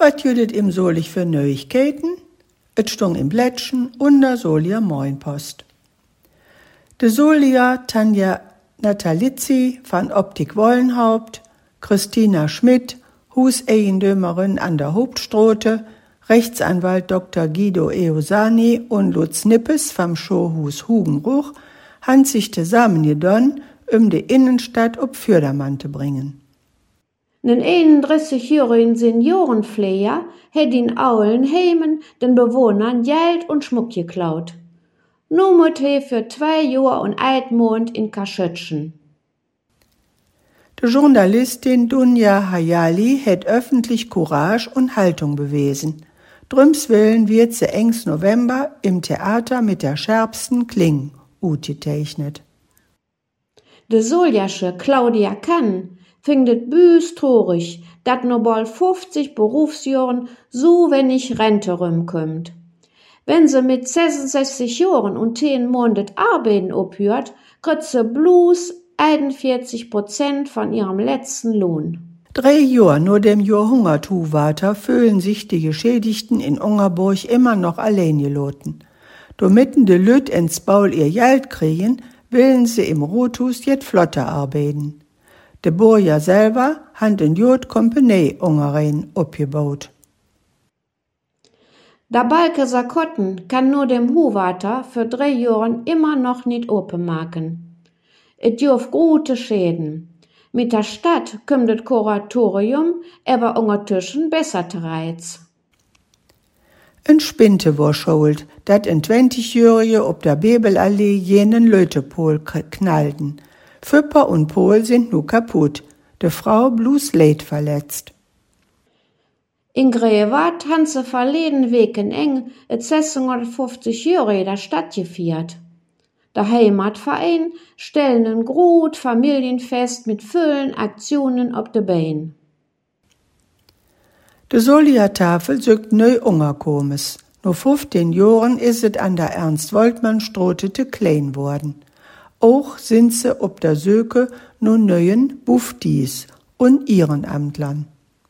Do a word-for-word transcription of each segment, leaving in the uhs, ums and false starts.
wat jüdet im solich für Neuigkeiten? Et stung im Blättchen und der Solia Moinpost. De Solia Tanja Natalizzi von Optik Wollenhaupt, Christina Schmidt, Huseigendömerin an der Hauptstrote, Rechtsanwalt Doktor Guido Eosani und Lutz Nippes vom Showhus Hugenruch han sich zusammengetan, um die Innenstadt ob Fördermann zu bringen. Nen einunddreißigjährigen Seniorenpfleger hat in Aulenheimen den Bewohnern Geld und Schmuck geklaut. Nun muss er für zwei Jahre und ein Monat in Kaschötschen. Die Journalistin Dunja Hayali hat öffentlich Courage und Haltung bewiesen. Drüms willen wird sie engs November im Theater mit der schärfsten Kling utgezeichnet. De Soljasche Claudia Kann findet büs traurig, dat no bald fünfzig Berufsjahren so wenig Rente rumkommt. Wenn sie mit sechsundsechzig Jahren und zehn Monaten arbeiten aufhört, kriegt sie bloß einundvierzig Prozent von ihrem letzten Lohn. Drei Jahre nur dem Jahr Hungertuch fühlen sich die Geschädigten in Ungerburg immer noch allein gelassen. Domitten de Lüt ins Baul ihr Geld kriegen, willen sie im Rothus jet flotter arbeiten. De Burja selber han den Jod Kompanie Ungerein abgebaut. Der Balke Sakotten kann nur dem Huwater für drei Jahren immer noch nicht open machen. Et dürf gute Schäden. Mit der Stadt kommt das Kuratorium aber untertussen besser reiz. Ein Spinte war schuld, dat ein zwanzigjährige ob der Bebelallee jenen Lötepol knallten. Füpper und Pol sind nu kaputt, de Frau bloß leid verletzt. In Grewart han se verleden Weken eng et sechshundertfünfzig-Jährige der Stadt gefeiert. Der Heimatverein stellen ein grot Familienfest mit vielen Aktionen op de Bein. De Solia-Tafel sögt neu ungerkommes. No fünfzehn Jahren is et an der Ernst-Woltmann-Strote te klein worden. Auch sind se ob der Söke no neuen Buftis und Ehrenamtlern.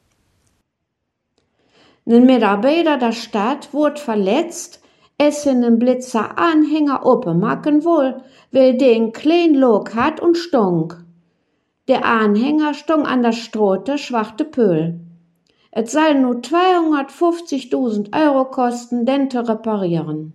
Ein Mitarbeiter der Stadt wurde verletzt, es in den Blitzer Anhänger opemachen wohl, weil der ein klein Lok hat und stunk. Der Anhänger stunk an der Strote schwachte Pöhl. Es soll nur zweihundertfünfzigtausend Euro kosten, den zu reparieren.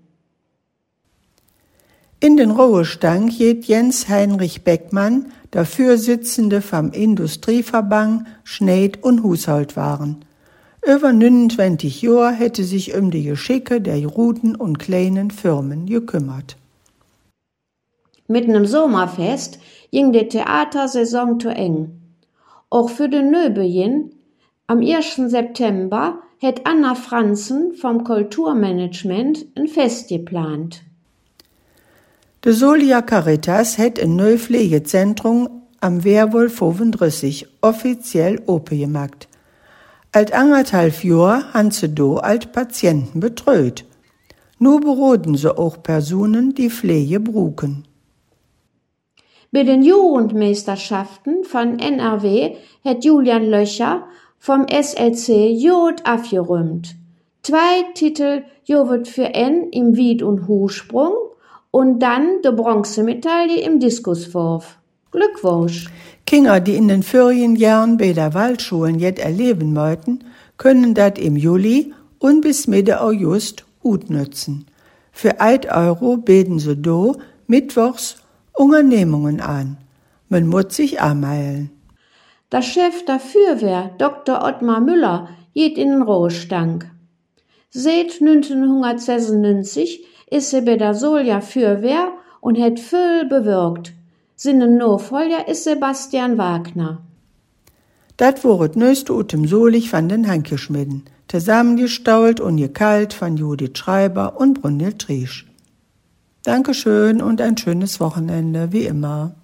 In den Ruhestand geht Jens Heinrich Beckmann, der Vorsitzende vom Industrieverband Schneid- und Haushaltwaren. Über neunundzwanzig Jahre hätte sich um die Geschicke der Ruten und kleinen Firmen gekümmert. Mit nem Sommerfest ging die Theatersaison zu eng. Auch für den Neubeginn, am ersten September, hat Anna Franzen vom Kulturmanagement ein Fest geplant. De Solia Caritas hat ein neues Pflegezentrum am Wehrwolf fünfunddreißig offiziell open gemacht. Alt anderthalb Jahr han se do alt Patienten betreut. Nur beroden se auch Personen, die Pflege bruken. Bei den Jugendmeisterschaften von N R W hat Julian Löcher vom S L C Jod abgeräumt. Zwei Titel Jowet für N im Wied- und Husprung und dann de Bronzemedaille im Diskuswurf. Glückwunsch! Kinder, die in den Ferienjahren bei der Waldschulen jet erleben wollten, können dat im Juli und bis Mitte August utnützen. Für ein Euro bieten sie do mittwochs Unternehmungen an. Man muss sich anmelden. Der Chef der Feuerwehr, Doktor Ottmar Müller, geht in den Ruhestand. Seit neunzehnhundertsechsundneunzig ist er bei der Solia Feuerwehr und hat viel bewirkt. Seinen Nachfolger ist Sebastian Wagner. Dat war het neueste ut dem Solich von den Hankeschmidden, zusammengestault und gekalt von Judith Schreiber und Brunhild Triesch. Dankeschön und ein schönes Wochenende, wie immer.